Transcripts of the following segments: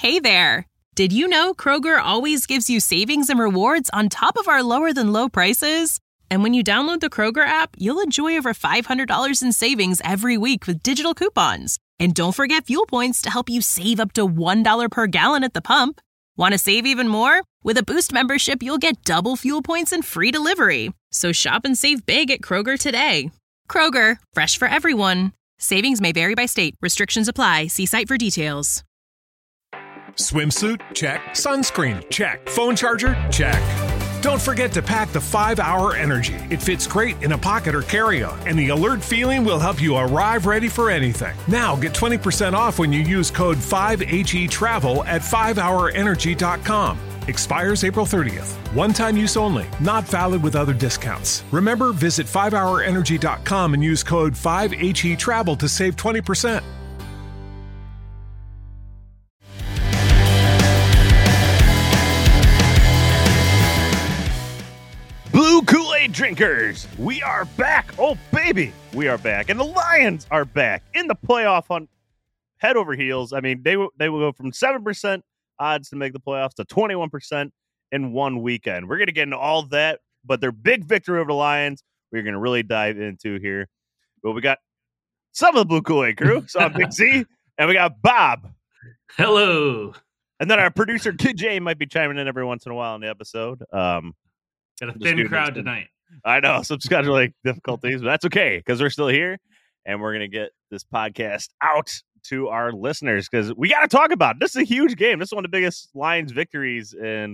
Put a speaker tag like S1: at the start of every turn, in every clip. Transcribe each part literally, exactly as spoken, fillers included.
S1: Hey there! Did you know Kroger always gives you savings and rewards on top of our lower-than-low prices? And when you download the Kroger app, you'll enjoy over five hundred dollars in savings every week with digital coupons. And don't forget fuel points to help you save up to one dollar per gallon at the pump. Want to save even more? With a Boost membership, you'll get double fuel points and free delivery. So shop and save big at Kroger today. Kroger, fresh for everyone. Savings may vary by state. Restrictions apply. See site for details.
S2: Swimsuit? Check. Sunscreen? Check. Phone charger? Check. Don't forget to pack the five hour Energy. It fits great in a pocket or carry-on, and the alert feeling will help you arrive ready for anything. Now get twenty percent off when you use code five H E travel at five hour energy dot com. Expires April thirtieth. One-time use only. Not valid with other discounts. Remember, visit five hour energy dot com and use code five H E travel to save twenty percent.
S3: Blue Kool-Aid drinkers, we are back. Oh, baby, we are back. And the Lions are back in the playoff hunt, head over heels. I mean, they, they will go from seven percent odds to make the playoffs to twenty-one percent in one weekend. We're going to get into all that, but their big victory over the Lions, we're going to really dive into here. But we got some of the Blue Kool-Aid crew. So I'm Big Z, and we got Bob.
S4: Hello.
S3: And then our producer, Kid J, might be chiming in every once in a while in the episode. Um,
S4: Got a thin crowd tonight.
S3: I know, some scheduling difficulties, but that's okay because we're still here, and we're going to get this podcast out to our listeners because we got to talk about it. This is a huge game. This is one of the biggest Lions victories in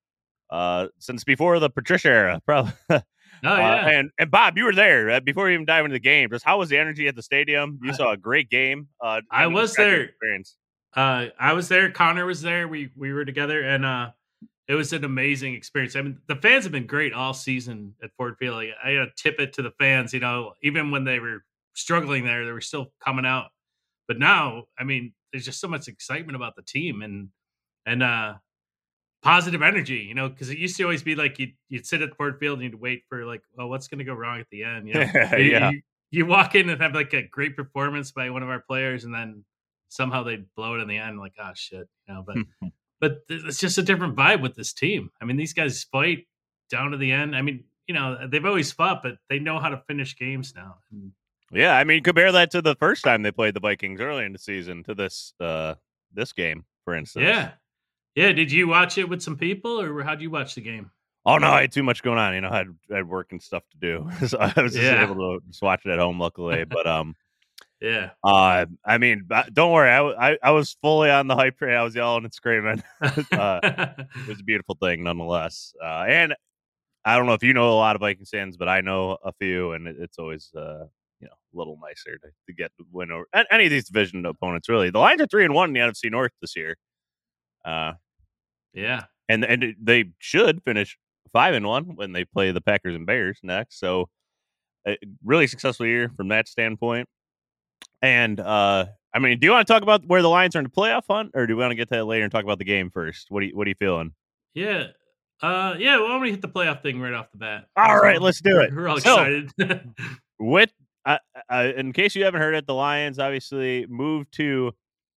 S3: uh, since before the Patricia era, probably.
S4: Oh, yeah.
S3: Uh, and, and Bob, you were there uh, before we even dive into the game. Just how was the energy at the stadium? You saw a great game. Uh,
S4: I was there.
S3: Experience.
S4: Uh, I was there. Connor was there. We we were together, and uh, it was an amazing experience. I mean, the fans have been great all season at Ford Field. Like, I got to tip it to the fans. You know, even when they were struggling there, they were still coming out. But now, I mean, there's just so much excitement about the team and and uh, positive energy. You know, because it used to always be like you'd you'd sit at Ford Field and you'd wait for like, well, what's going to go wrong at the end? You know,
S3: yeah.
S4: You, you walk in and have like a great performance by one of our players, and then somehow they blow it in the end. Like, oh shit, you know, but. But it's just a different vibe with this team. I mean, these guys fight down to the end. I mean, you know, they've always fought, but they know how to finish games now.
S3: Yeah, I mean, compare that to the first time they played the Vikings early in the season to this uh, this game, for instance.
S4: Yeah. Yeah, did you watch it with some people, or how'd you watch the game?
S3: Oh, no, I had too much going on. You know, I had, I had work and stuff to do. So I was just
S4: Yeah.
S3: able to just watch it at home, luckily. But, um,
S4: yeah.
S3: Uh, I mean, don't worry. I, I, I was fully on the hype train. I was yelling and screaming. uh, it was a beautiful thing, nonetheless. Uh, and I don't know if you know a lot of Vikings fans, but I know a few, and it, it's always uh, you know, a little nicer to, to get the win over any of these division opponents. Really, the Lions are three and one in the N F C North this year. Uh,
S4: yeah,
S3: and and they should finish five and one when they play the Packers and Bears next. So, a really successful year from that standpoint. And, uh, I mean, do you want to talk about where the Lions are in the playoff hunt, or do we want to get to that later and talk about the game first? What do you, what are you feeling?
S4: Yeah. Uh, yeah, well, I'm going to hit the playoff thing right off the bat.
S3: All
S4: so,
S3: right, let's do it.
S4: We're all
S3: so,
S4: excited.
S3: with, uh, uh, in case you haven't heard it, the Lions obviously moved to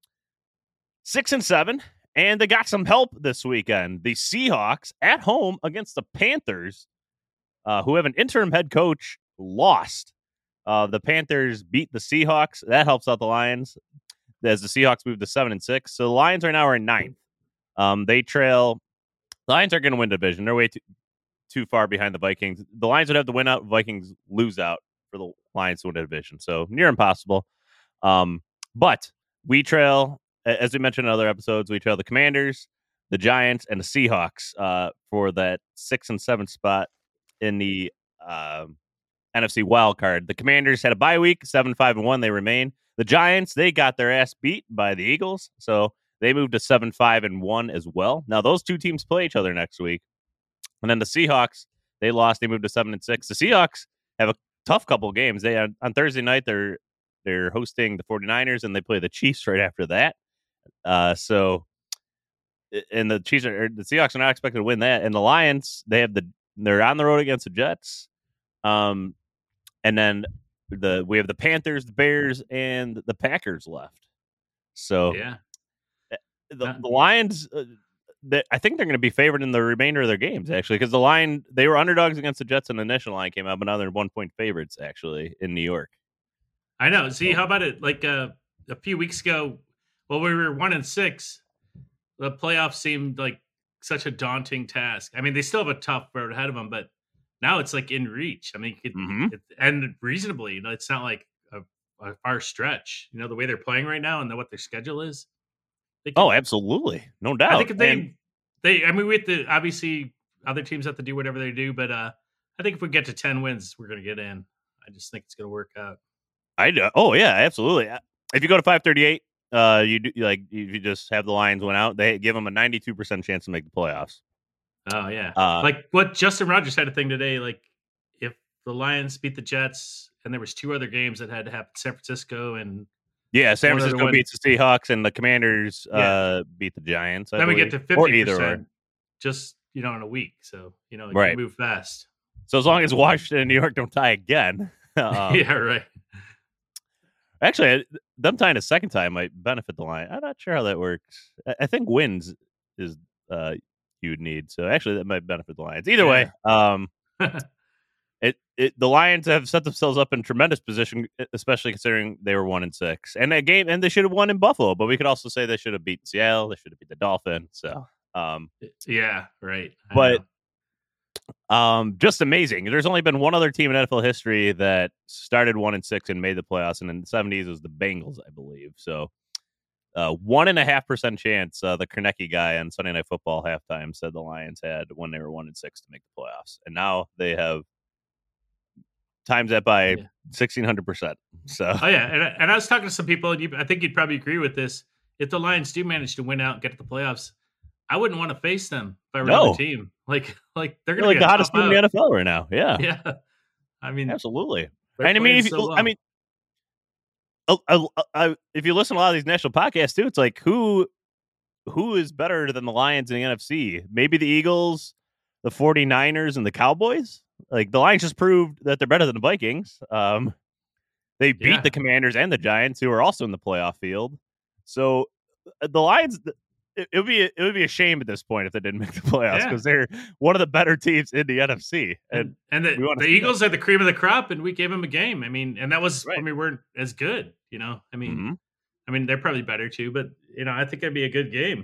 S3: six and seven, and they got some help this weekend. The Seahawks at home against the Panthers, uh, who have an interim head coach, lost. Uh, the Panthers beat the Seahawks. That helps out the Lions as the Seahawks move to seven and six. So the Lions are now in ninth. Um, they trail. The Lions aren't going to win the division. They're way too, too far behind the Vikings. The Lions would have to win out. Vikings lose out for the Lions to win the division. So near impossible. Um, but we trail, as we mentioned in other episodes, we trail the Commanders, the Giants, and the Seahawks uh, for that six and seven spot in the uh, N F C wild card. The Commanders had a bye week, seven, five, and one. They remain. The Giants, they got their ass beat by the Eagles, so they moved to seven, five, and one as well. Now those two teams play each other next week, and then the Seahawks, they lost. They moved to seven and six. The Seahawks have a tough couple of games. They on, on Thursday night they're they're hosting the 49ers, and they play the Chiefs right after that. Uh, so, and the Chiefs are the Seahawks are not expected to win that, and the Lions, they have the they're on the road against the Jets. Um. And then the we have the Panthers, the Bears, and the Packers left. So
S4: yeah,
S3: the,
S4: Not-
S3: the Lions, uh, they, I think they're going to be favored in the remainder of their games, actually, because the line, they were underdogs against the Jets and the initial line came out, but now they're one point favorites, actually, in New York.
S4: I know. See, how about it? Like uh, a few weeks ago, well, we were one and six. The playoffs seemed like such a daunting task. I mean, they still have a tough road ahead of them, but now it's like in reach. I mean, it,
S3: Mhm.
S4: it, and reasonably, you know, it's not like a, a far stretch. You know, the way they're playing right now and the, what their schedule is. They can,
S3: Oh, absolutely. No doubt.
S4: I think if they,
S3: And-
S4: they, I mean, we have to, obviously, other teams have to do whatever they do, but uh, I think if we get to ten wins, we're going to get in. I just think it's going to work out.
S3: I do. Oh, yeah, absolutely. If you go to five thirty-eight, uh, you do, like you just have the Lions win out. They give them a ninety-two percent chance to make the playoffs.
S4: Oh yeah,
S3: Uh,
S4: like what Justin Rogers had a thing today. Like if the Lions beat the Jets, and there was two other games that had to happen, San Francisco and
S3: Yeah, San
S4: one other
S3: Francisco
S4: one.
S3: beats the Seahawks and the Commanders
S4: Yeah.
S3: uh, beat the Giants. I
S4: then we get
S3: believe.
S4: to
S3: Or
S4: fifty
S3: either or.
S4: percent, just you know, in a week. So you know, it
S3: Right.
S4: can move fast.
S3: So as long as Washington and New York don't tie again, um,
S4: yeah, right.
S3: actually, them tying a second time might benefit the line. I'm not sure how that works. I, I think wins is uh, you would need. So actually, that might benefit the Lions. Either way, um, it, it the Lions have set themselves up in tremendous position, especially considering they were one and six, and that game, and they should have won in Buffalo. But we could also say they should have beaten Seattle. They should have beat the Dolphins. So, um,
S4: yeah, right. I
S3: But-
S4: know.
S3: Um, just amazing. There's only been one other team in N F L history that started one and six and made the playoffs, and in the seventies it was the Bengals, I believe. So, uh, one and a half percent chance. Uh, the Kornacki guy on Sunday Night Football halftime said the Lions had when they were one and six to make the playoffs, and now they have times that by
S4: Yeah.
S3: sixteen hundred percent. So,
S4: oh yeah, and I- and I was talking to some people, and you, I think you'd probably agree with this. If the Lions do manage to win out and get to the playoffs, I wouldn't want to face them if I were
S3: No.
S4: another team. Like, like they're
S3: they're
S4: gonna
S3: like
S4: get
S3: the hottest
S4: tough
S3: team in the
S4: out.
S3: N F L right now. Yeah,
S4: Yeah, I mean,
S3: absolutely.
S4: they're
S3: And I mean,
S4: playing
S3: if you,
S4: so well.
S3: I mean, uh, uh, uh, if you listen to a lot of these national podcasts too, it's like who who is better than the Lions in the N F C? Maybe the Eagles, the 49ers, and the Cowboys. Like the Lions just proved that they're better than the Vikings. Um, they beat
S4: Yeah.
S3: the Commanders and the Giants, who are also in the playoff field. So uh, the Lions. It, it would be it would be a shame at this point if they didn't make the playoffs
S4: Yeah.
S3: because they're one of the better teams in the N F C. And
S4: and, and
S3: we
S4: the,
S3: wanna
S4: the
S3: see
S4: Eagles are the cream of the crop, and we gave them a game. I mean, and that was
S3: Right.
S4: when we weren't as good. You know, I mean,
S3: Mhm.
S4: I mean, they're probably better too, but you know, I think that'd be a good game.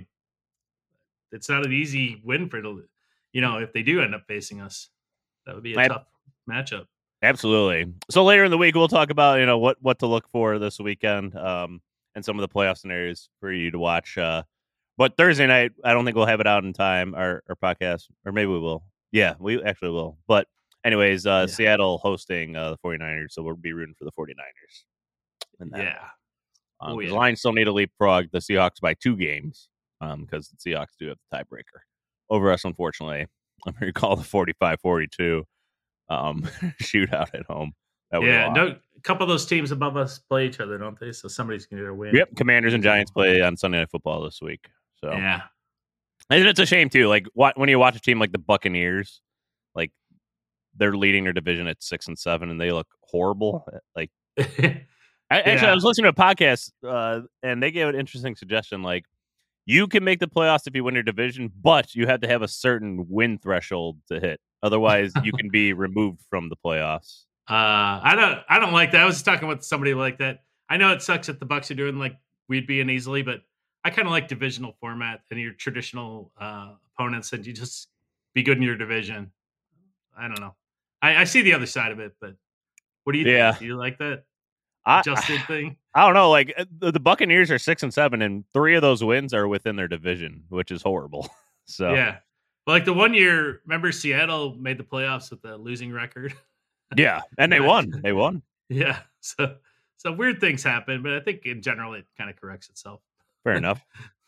S4: It's not an easy win for the, you know, if they do end up facing us, that would be a
S3: I-
S4: tough matchup.
S3: Absolutely. So later in the week, we'll talk about you know what what to look for this weekend, um, and some of the playoff scenarios for you to watch. Uh, but Thursday night, I don't think we'll have it out in time. Our our podcast, or maybe we will. Yeah, we actually will. But anyways, uh,
S4: Yeah.
S3: Seattle hosting uh, the 49ers, so we'll be rooting for the 49ers. in that.
S4: Yeah.
S3: Um,
S4: Oh,
S3: 'cause
S4: yeah.
S3: the Lions still need to leapfrog the Seahawks by two games um, because the Seahawks do have the tiebreaker over us, unfortunately. I recall the forty-five forty-two um, shootout at home. That was a
S4: Yeah.
S3: lot.
S4: No, a couple of those teams above us play each other, don't they? So somebody's going to win.
S3: Yep, Commanders and Giants play on Sunday Night Football this week. So,
S4: Yeah.
S3: and it's a shame too. Like, what when you watch a team like the Buccaneers, like they're leading their division at six and seven, and they look horrible. Like, I, actually,
S4: Yeah.
S3: I was listening to a podcast, uh, and they gave an interesting suggestion. Like, you can make the playoffs if you win your division, but you have to have a certain win threshold to hit. Otherwise, you can be removed from the playoffs.
S4: Uh, I don't. I don't like that. I was talking with somebody like that. I know it sucks that the Bucks are doing like we'd be in easily, but I kind of like divisional format and your traditional uh, opponents, and you just be good in your division. I don't know. I, I see the other side of it, but what do you
S3: Yeah.
S4: think? Do you like that
S3: I,
S4: adjusted thing?
S3: I don't know. Like, uh, the, the Buccaneers are six and seven, and three of those wins are within their division, which is horrible. So,
S4: Yeah. But like the one year, remember Seattle made the playoffs with the losing record.
S3: yeah, and they won. They won.
S4: Yeah. So so weird things happen, but I think in general it kind of corrects itself.
S3: Fair enough.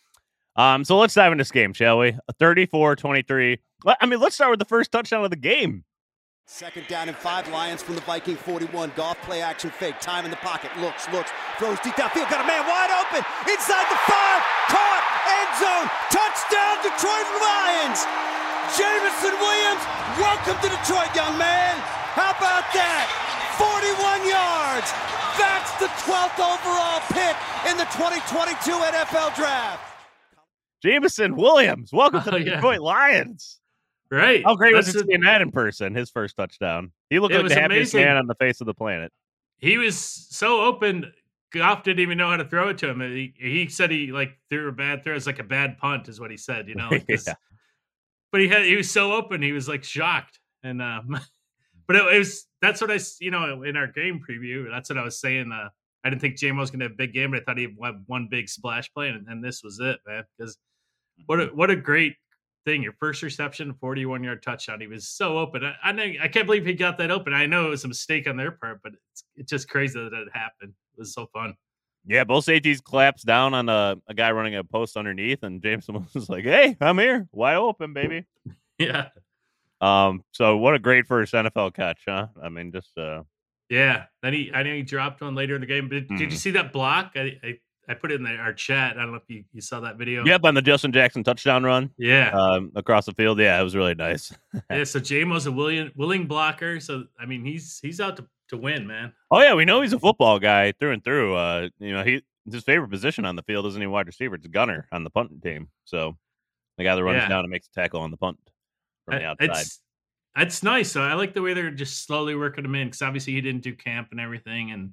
S3: Um, so let's dive into this game, shall we? thirty-four twenty-three. Well, I mean, let's start with the first touchdown of the game.
S5: Second down and five, Lions from the Viking forty-one. Golf play action fake. Time in the pocket. Looks, looks. Throws deep downfield. Got a man wide open. Inside the five. Caught. End zone. Touchdown, Detroit Lions. Jameson Williams, welcome to Detroit, young man. How about that? forty-one yards. That's the twelfth overall pick in the twenty twenty-two N F L Draft.
S3: Jameson Williams, welcome to
S4: Oh,
S3: the
S4: yeah.
S3: Detroit Lions.
S4: Right.
S3: How great was
S4: That's
S3: it
S4: a-
S3: seeing that in person? His first touchdown. He looked
S4: It
S3: like
S4: was
S3: the happiest
S4: amazing.
S3: man on the face of the planet.
S4: He was so open. Goff didn't even know how to throw it to him. He, he said he like threw a bad throw. It's like a bad punt, is what he said. You know, like this.
S3: Yeah.
S4: But he had he was so open. He was like shocked, and um, but it, it was that's what I s- you know in our game preview. That's what I was saying. Uh, I didn't think J Mo was going to have a big game, but I thought he'd have one big splash play, and, and this was it, man. Because what a what a great thing! Your first reception, forty-one yard touchdown. He was so open. I I, know, I can't believe he got that open. I know it was a mistake on their part, but it's it's just crazy that it happened. It was so fun.
S3: Yeah, both safeties collapsed down on a, a guy running a post underneath, and Jameson was like, "Hey, I'm here, wide open, baby."
S4: Yeah,
S3: Um, so what a great first N F L catch, huh? I mean, just uh,
S4: yeah. Then he I know he dropped one later in the game. But did, did you
S3: Mhm.
S4: see that block? I, I I put it in the, our chat. I don't know if you, you saw that video.
S3: yep, on the Justin Jackson touchdown run,
S4: Yeah.
S3: um, across the field. Yeah, it was really nice.
S4: Yeah. So J-Mo's a willing willing blocker. So I mean, he's he's out to, to win, man.
S3: Oh yeah, we know he's a football guy through and through. Uh, you know, he his favorite position on the field isn't he wide receiver? It's gunner on the punting team. So the guy that runs
S4: Yeah.
S3: down and makes a tackle on the punt from the
S4: I-
S3: outside.
S4: It's it's nice. So I like the way they're just slowly working him in because obviously he didn't do camp and everything, and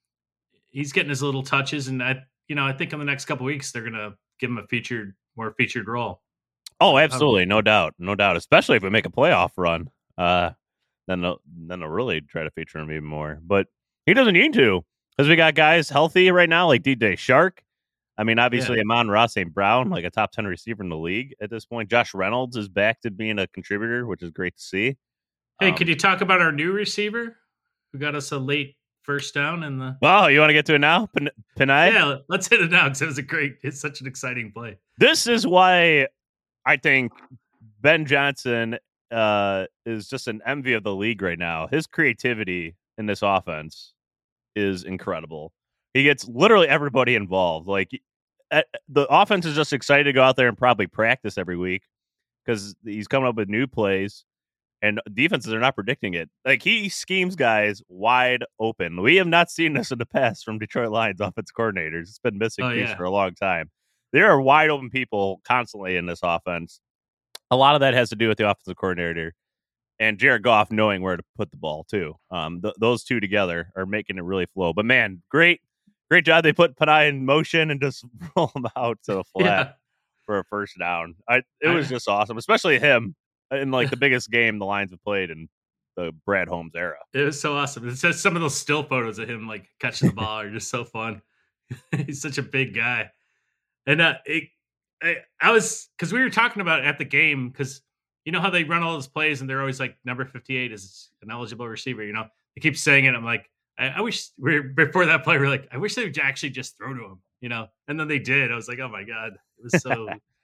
S4: he's getting his little touches. And I, you know, I think in the next couple weeks they're gonna give him a featured, more featured role.
S3: Oh, absolutely, no doubt, no doubt. Especially if we make a playoff run, uh, then they'll, then they'll really try to feature him even more. But he doesn't need to because we got guys healthy right now like D J Shark. I mean, obviously, Amon-Ra Saint Brown, like a top ten receiver in the league at this point. Josh Reynolds is back to being a contributor, which is great to see.
S4: Hey,
S3: Um,
S4: could you talk about our new receiver who got us a late first down in the?
S3: Oh, you want to get to it now, Pen- Penai?
S4: Yeah, let's hit it now because it was a great. It's such an exciting play.
S3: This is why I think Ben Johnson uh, is just an envy of the league right now. His creativity in this offense is incredible. He gets literally everybody involved. Like uh, the offense is just excited to go out there and probably practice every week because he's coming up with new plays. And defenses are not predicting it. Like he schemes guys wide open. We have not seen this in the past from Detroit Lions offense coordinators. It's been missing
S4: Oh,
S3: piece
S4: yeah.
S3: for a long time. There are wide open people constantly in this offense. A lot of that has to do with the offensive coordinator and Jared Goff knowing where to put the ball too. Um, th- those two together are making it really flow. But man, great, great job. They put Panay in motion and just roll him out to the flat
S4: Yeah,
S3: for a first down. I, it was just awesome, especially him in like the biggest game the Lions have played in the Brad Holmes era.
S4: it was so awesome. It's just some of those still photos of him like catching the ball are just so fun. He's such a big guy, and uh, it, I, I was because we were talking about it at the game because you know how they run all those plays and they're always like number fifty-eight is an eligible receiver. You know, they keep saying it. I'm like, I, I wish we before that play we we're like, I wish they would actually just throw to him. You know, and then they did. I was like, oh my god, it was so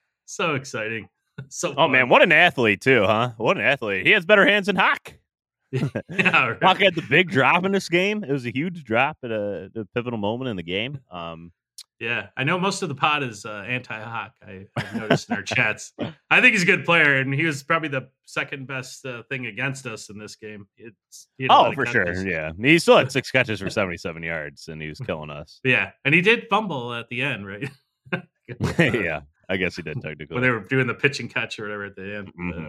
S4: so exciting. So
S3: Oh
S4: fun.
S3: man, what an athlete too, huh? What an athlete. He has better hands than Hawk.
S4: yeah, right.
S3: Hawk had the big drop in this game. It was a huge drop at a, a pivotal moment in the game. Um,
S4: Yeah, I know most of the pod is uh, anti-Hawk. I, I've noticed in our chats. I think he's a good player, and he was probably the second best uh, thing against us in this game. It's, he had a lot
S3: oh,
S4: of
S3: for
S4: catches.
S3: sure. Yeah. He still had six catches for seventy-seven yards, and he was killing us.
S4: Yeah, and he did fumble at the end, right?
S3: Yeah. I guess he did technically.
S4: when they were doing the pitch and catch or whatever at the end.
S3: Mhm.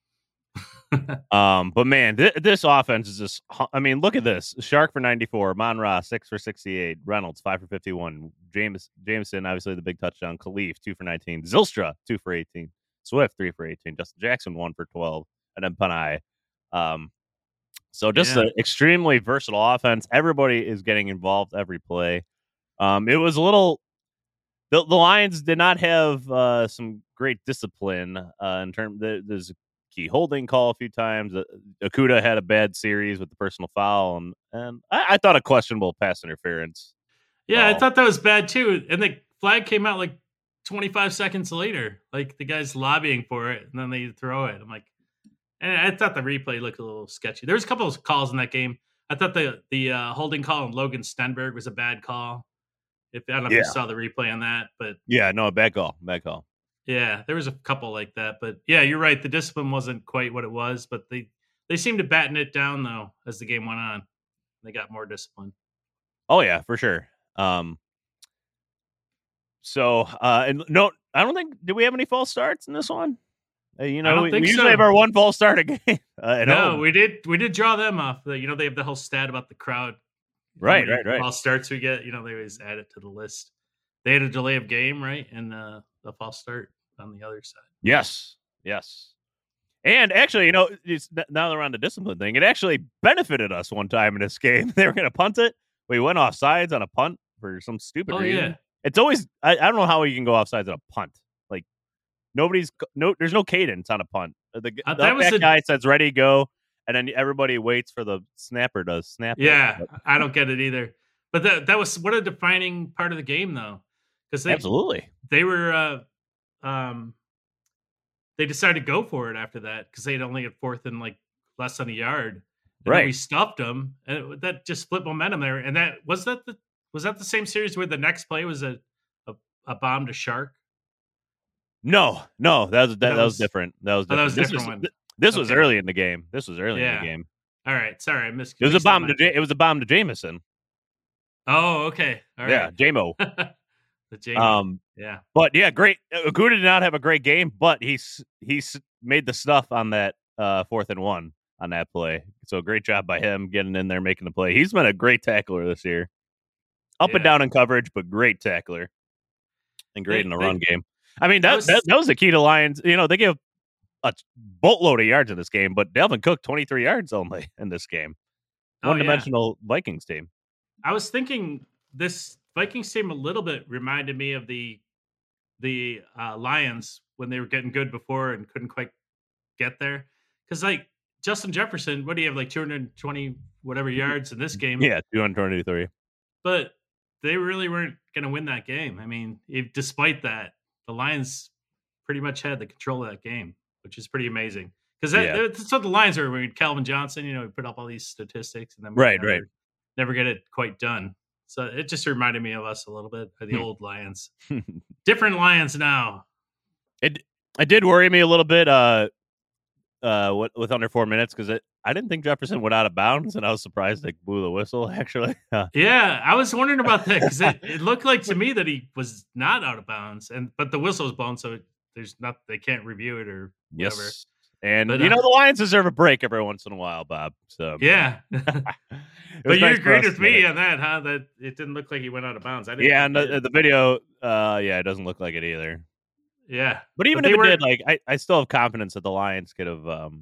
S4: Uh,
S3: Um, but man, th- this offense is just, hu- I mean, look at this. Shark for ninety-four, Mon-Ra, six for sixty-eight, Reynolds, five for fifty-one, James, Jameson, obviously the big touchdown, Khalif, two for nineteen, Zylstra, two for eighteen, Swift, three for eighteen, Justin Jackson, one for twelve, and then Panay. Um, so just
S4: Yeah.
S3: an extremely versatile offense. Everybody is getting involved every play. Um, it was a little, the, the Lions did not have uh, some great discipline uh, in terms, there's a key holding call a few times. Uh, Okuda had a bad series with the personal foul, and, and I, I thought a questionable pass interference.
S4: yeah, I
S3: Oh.
S4: thought that was bad too. And the flag came out like twenty-five seconds later. Like the guy's lobbying for it, and then they throw it. I'm like, and I thought the replay looked a little sketchy. There was a couple of calls in that game. I thought the the uh, holding call on Logan Stenberg was a bad call. If I don't know if
S3: Yeah.
S4: you saw the replay on that, but
S3: Yeah, no, bad call, bad call.
S4: yeah, there was a couple like that. But yeah, you're right. The discipline wasn't quite what it was, but they they seemed to batten it down though as the game went on. They got more discipline.
S3: Oh yeah, for sure. Um, so uh, and no, I don't think. Did we have any false starts in this one? Uh, you
S4: I
S3: know,
S4: don't
S3: we,
S4: think
S3: we usually
S4: so.
S3: have our one false start a game. Uh, at
S4: No,
S3: home.
S4: we did. We did draw them off. The, you know, they have the whole stat about the crowd. How
S3: Right,
S4: many
S3: right, right.
S4: False starts we get. You know, they always add it to the list. They had a delay of game, right, and uh, the false start on the other side.
S3: Yes, yes. And actually, you know, it's, now that we're on the discipline thing, it actually benefited us one time in this game. They were going to punt it. We went off sides on a punt for some stupid
S4: Oh
S3: reason.
S4: yeah.
S3: It's always I, I don't know how you can go off sides on a punt. Like nobody's no, there's no cadence on a punt. The,
S4: Uh,
S3: the
S4: that was
S3: that
S4: a-
S3: guy says ready go, and then everybody waits for the snapper to snap.
S4: Yeah,
S3: it.
S4: I don't get it either. But that that was what a defining part of the game, though, because they
S3: Absolutely.
S4: they were uh, um they decided to go for it after that because they'd only had fourth and like less than a yard. And then
S3: Right.
S4: we stuffed them, and it, that just flipped momentum there. And that was that the was that the same series where the next play was a a, a bomb to Shark.
S3: No, no, that was that,
S4: That
S3: that was,
S4: was-
S3: different. That was
S4: Oh,
S3: different.
S4: that was a
S3: this
S4: different
S3: was,
S4: one.
S3: th- This was
S4: Okay.
S3: early in the game. This was early in
S4: Yeah.
S3: the game.
S4: All right, sorry, I missed.
S3: It was a
S4: mixed up
S3: bomb
S4: my-
S3: to J- it was a bomb to Jameson.
S4: Oh, okay. All
S3: Yeah,
S4: right.
S3: J-Mo.
S4: the Jamie.
S3: Um,
S4: yeah.
S3: but yeah, great. Okuda did not have a great game, but he's he's made the stuff on that uh, fourth and one on that play. So great job by him getting in there, making the play. He's been a great tackler this year, up and
S4: Yeah.
S3: down in coverage, but great tackler and great
S4: They-
S3: in the
S4: they-
S3: run game. I mean, that,
S4: I was-
S3: that that was the key to Lions. You know, they give a boatload of yards in this game, but Dalvin Cook twenty-three yards only in this game.
S4: Oh,
S3: One
S4: yeah.
S3: dimensional Vikings team.
S4: I was thinking this Vikings team a little bit reminded me of the the uh, Lions when they were getting good before and couldn't quite get there. Because like Justin Jefferson, what do you have like two hundred twenty whatever yards in this game?
S3: Yeah, two hundred twenty-three.
S4: But they really weren't going to win that game. I mean, if, despite that, the Lions pretty much had the control of that game, which is pretty amazing. Because that,
S3: Yeah.
S4: that's what the Lions are. When Calvin Johnson, you know, he put up all these statistics and then we
S3: Right,
S4: never,
S3: right.
S4: never get it quite done. So it just reminded me of us a little bit of the
S3: Hmm.
S4: old Lions. Different Lions now.
S3: It it did worry me a little bit uh uh with, with under four minutes because it I didn't think Jefferson went out of bounds, and I was surprised they blew the whistle actually. Uh,
S4: Yeah, I was wondering about that because it, it looked like to me that he was not out of bounds, and but the whistle was blown, so it, there's not they can't review it or whatever.
S3: yes. And
S4: But,
S3: you
S4: uh,
S3: know the Lions deserve a break every once in a while, Bob. So
S4: Yeah,
S3: it was
S4: but you
S3: nice for
S4: agreed
S3: us
S4: with
S3: to get
S4: me
S3: it.
S4: on that, huh? That it didn't look like he went out of bounds. I didn't.
S3: Yeah,
S4: think
S3: and
S4: he
S3: the,
S4: did.
S3: the video, uh, yeah, it doesn't look like it either.
S4: Yeah,
S3: But even
S4: they
S3: if it
S4: were-
S3: did, like I, I still have confidence that the Lions could have um,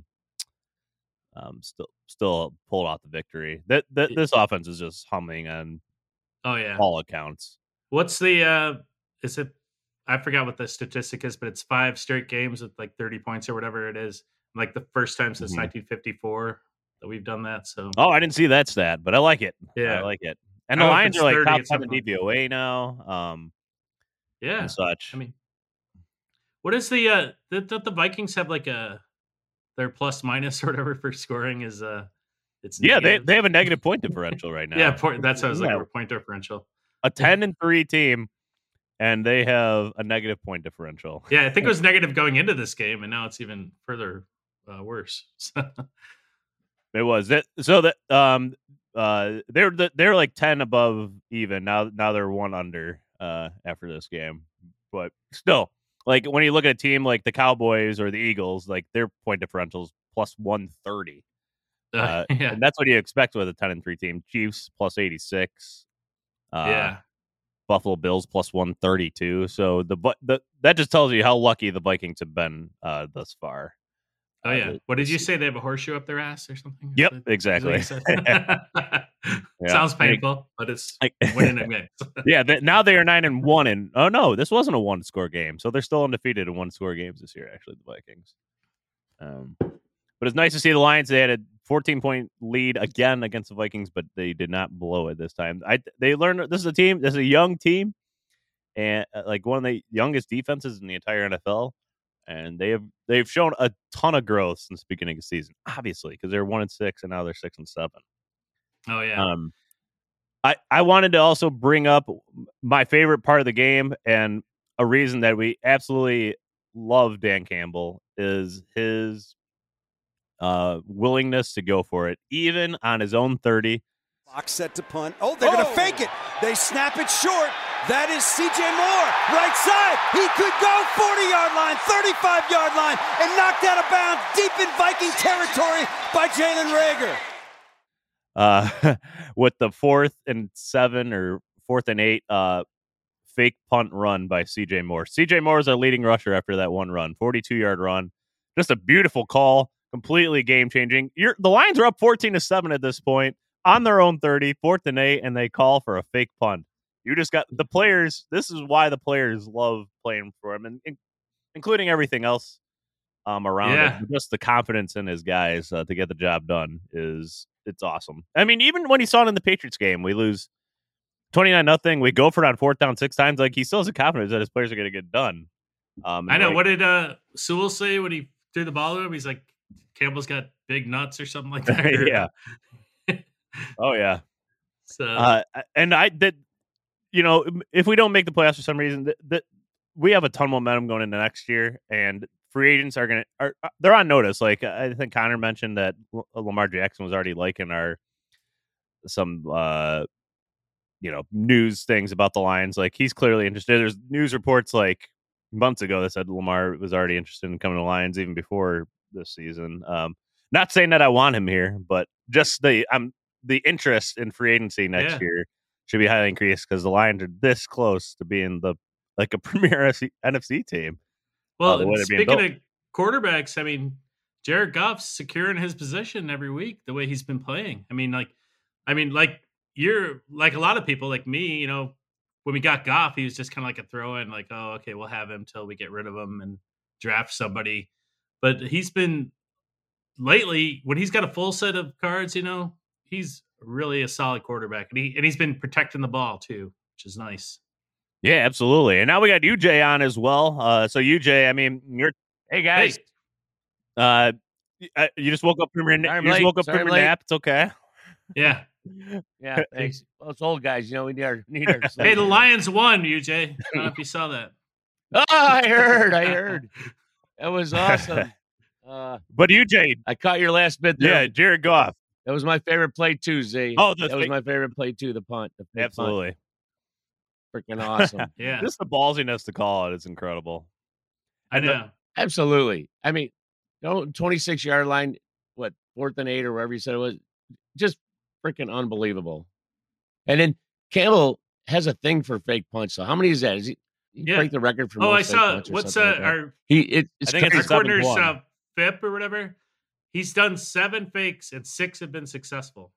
S3: um, still still pulled out the victory. That that this offense is just humming on
S4: Oh yeah.
S3: all accounts.
S4: What's the? uh Is it? I forgot what the statistic is, but it's five straight games with like thirty points or whatever it is. Like the first time since
S3: Mhm.
S4: nineteen fifty-four that we've done that. So
S3: Oh, I didn't see that stat, but I like it.
S4: Yeah.
S3: I like it. And
S4: I
S3: the
S4: don't know if
S3: Lions
S4: it's
S3: are like
S4: thirty,
S3: top
S4: it's
S3: seven
S4: something
S3: D
S4: like
S3: V O A now, um,
S4: yeah,
S3: and such.
S4: I mean, what is the? uh Don't the Vikings have like a their plus minus or whatever for scoring is uh it's
S3: yeah, they,
S4: negative?
S3: they have a negative point differential right now.
S4: yeah point, that's what I was
S3: Yeah.
S4: looking for, point differential.
S3: A ten and three team, and they have a negative point differential.
S4: Yeah, I think it was negative going into this game, and now it's even further uh, worse. So,
S3: It was that. So that um uh they're the- they're like ten above even now. Now they're one under uh after this game, but still, like when you look at a team like the Cowboys or the Eagles, like their point differentials plus one thirty.
S4: uh,
S3: Uh,
S4: yeah,
S3: And that's what you expect with a ten and three team. Chiefs plus eighty six. Uh,
S4: yeah,
S3: Buffalo Bills plus one thirty two. So the but the that just tells you how lucky the Vikings have been uh thus far.
S4: oh
S3: Uh,
S4: yeah.
S3: the-
S4: What did
S3: the
S4: you
S3: se-
S4: say? They have a horseshoe up their ass or something?
S3: Yep,
S4: Is that- is that what
S3: exactly.
S4: you said?
S3: Yeah.
S4: Sounds painful, but it's
S3: Like-
S4: winning a game.
S3: yeah, they, now they are nine and one. And oh no, this wasn't a one score game, so they're still undefeated in one score games this year. Actually, the Vikings. Um, but it's nice to see the Lions. They had a fourteen point lead again against the Vikings, but they did not blow it this time. I they learned this is a team. This is a young team, and uh, like one of the youngest defenses in the entire N F L. And they have they've shown a ton of growth since the beginning of the season, obviously, because they're one and six, and now they're six and seven.
S4: Oh yeah.
S3: Um, I, I wanted to also bring up my favorite part of the game, and a reason that we absolutely love Dan Campbell is his uh, willingness to go for it, even on his own thirty.
S5: Box set to punt. Oh, they're going to fake it. They snap it short. That is C J Moore, right side. He could go forty-yard line, thirty-five-yard line, and knocked out of bounds deep in Viking territory by Jalen Reagor.
S3: Uh, with the fourth and seven or fourth and eight uh, fake punt run by C J Moore. C J Moore is our leading rusher after that one run, forty-two-yard run. Just a beautiful call, completely game-changing. You're, the Lions are up fourteen to seven at this point on their own thirty, fourth and eight, and they call for a fake punt. You just got the players. This is why the players love playing for him, and, and including everything else um, around
S4: Yeah.
S3: it. Just the confidence in his guys uh, to get the job done is it's awesome. I mean, even when he saw it in the Patriots game, we lose twenty-nine nothing. We go for it on fourth down six times. Like he still has the confidence that his players are going to get done. Um,
S4: I know.
S3: like,
S4: What did uh, Sewell say when he threw the ball to him? He's like, Campbell's got big nuts or something like that.
S3: yeah. Oh yeah.
S4: So
S3: Uh, and I did. You know, if we don't make the playoffs for some reason, that, that we have a ton of momentum going into next year, and free agents are going to are they're on notice. Like I think Connor mentioned that Lamar Jackson was already liking our some uh you know news things about the Lions. Like he's clearly interested. There's news reports like months ago that said Lamar was already interested in coming to the Lions even before this season. Um, not saying that I want him here, but just the I'm the interest in free agency next
S4: Yeah.
S3: year should be highly increased because the Lions are this close to being the like a premier N F C team.
S4: well,
S3: uh, the way they're being
S4: speaking
S3: built.
S4: of quarterbacks, I mean, Jared Goff's securing his position every week the way he's been playing. I mean, like, I mean, like you're like a lot of people like me. You know, when we got Goff, he was just kind of like a throw in, like, oh, okay, we'll have him till we get rid of him and draft somebody. But he's been lately when he's got a full set of cards. You know, he's really a solid quarterback, and he and he's been protecting the ball too, which is nice.
S3: Yeah, absolutely. And now we got U J on as well. Uh, so U J, I mean, you're
S6: Hey guys,
S3: uh, y- you just woke up from your
S6: Sorry I'm
S3: you just
S6: late.
S3: woke up
S6: Sorry
S3: from
S6: I'm
S3: your
S6: late.
S3: nap. It's okay.
S4: Yeah.
S6: yeah, thanks. Well, it's old guys, you know, we need our need our.
S4: Hey, the Lions won, U J. I don't know if you saw that.
S6: Oh, I heard, I heard. That was awesome. Uh,
S3: But U J,
S6: I caught your last bit there.
S3: yeah, Jared Goff,
S6: That was my favorite play too, Zay.
S3: Oh, the
S6: that was
S3: fake-
S6: my favorite play too. The punt, the fake
S3: absolutely.
S6: punt. Freaking awesome.
S4: Yeah,
S3: Just the ballsiness to call it is incredible.
S4: I know.
S6: Absolutely. I mean, no twenty-six yard line, what fourth and eight or wherever you said it was, just freaking unbelievable. And then Campbell has a thing for fake punch. So how many is that? Is he, he
S4: Yeah.
S6: break the record for?
S4: Oh, I
S6: most fake
S4: saw.
S6: punts or
S4: What's uh,
S6: something like that?
S4: our
S6: He it, it's
S3: I think it's
S4: our
S3: a seven
S4: corner's
S3: one.
S4: uh, Phip or whatever? He's done seven fakes and six have been successful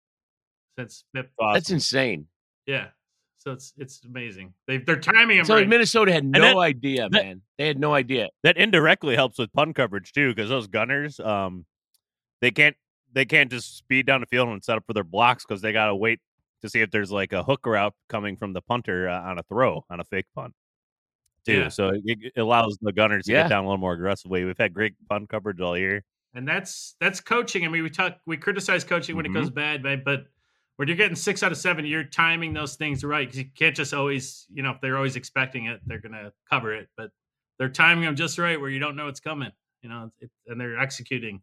S4: since Phip.
S3: Awesome.
S6: That's insane.
S4: Yeah, so it's it's amazing. They they're timing him
S6: So
S4: right.
S6: Minnesota had no
S3: that-
S6: idea,
S3: that-
S6: man. They had no idea.
S3: That indirectly helps with punt coverage too, because those gunners, um, they can't they can't just speed down the field and set up for their blocks because they gotta wait to see if there's like a hook route coming from the punter uh, on a throw on a fake punt. Too,
S4: Yeah.
S3: so it, it allows the gunners to
S6: Yeah.
S3: get down a little more aggressively. We've had great punt coverage all year.
S4: And that's that's coaching. I mean, we talk we criticize coaching when
S3: Mhm.
S4: it goes bad, but but when you're getting six out of seven, you're timing those things right because you can't just always, you know, if they're always expecting it, they're gonna cover it. But they're timing them just right where you don't know it's coming, you know, it, and they're executing.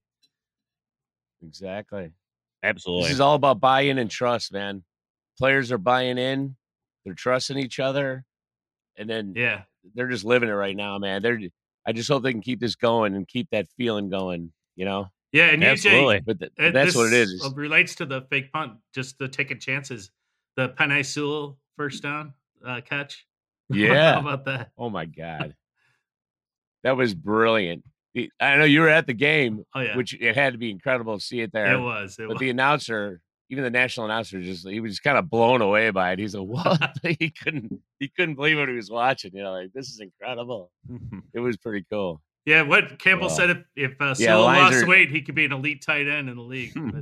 S6: Exactly.
S3: Absolutely.
S6: This is all about buy-in and trust, man. Players are buying in, they're trusting each other, and then
S4: Yeah,
S6: they're just living it right now, man. They're I just hope they can keep this going and keep that feeling going, you know?
S4: yeah, and
S3: Absolutely.
S4: U J,
S6: But th-
S4: uh,
S6: that's what it
S4: this
S6: is.
S4: Relates to the fake punt, just the taking chances. The Penei Sewell first down uh, catch. How
S6: Yeah.
S4: about that?
S6: Oh my God. That was brilliant. The- I know you were at the game,
S4: Oh yeah,
S6: which it had to be incredible to see it there.
S4: it was. It
S6: But
S4: was.
S6: the announcer, even the national announcer, just he was just kind of blown away by it. He's like, "What?" he couldn't he couldn't believe what he was watching. You know, like this is incredible. It was pretty cool.
S4: Yeah, what Campbell
S6: Wow.
S4: said if if uh,
S6: Yeah,
S4: Sewell
S6: Lions
S4: lost
S6: are-
S4: weight, he could be an elite tight end in the league.
S3: Hmm.